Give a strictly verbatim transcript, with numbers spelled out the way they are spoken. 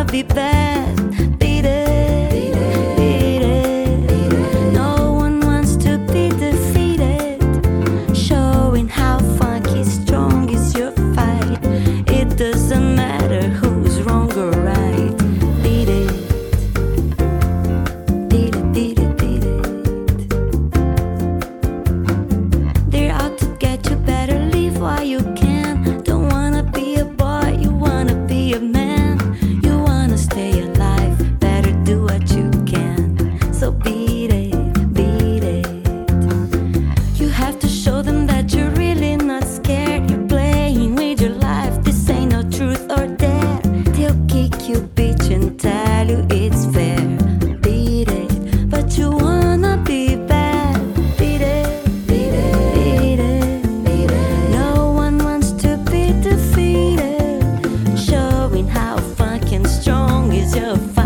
be bad. Beat it, beat it. No one wants to be defeated. Showing how funky strong is your fight. It doesn't matter who's wrong or right. Beat it, beat it, beat it, beat it. They're out to get you, better leave while you can. Don't wanna be a boy, you wanna be a man. You wanna stay alive, better do what you can. So beat it, beat it. You have to show them that you're really not scared. You're playing with your life, this ain't no truth or dare. They'll kick you, bitch, and tell you it's fair. Beat it, but you wanna be bad. Beat it, beat it, beat it, beat it. No one wants to be defeated. Showing how fucking strong is your fight.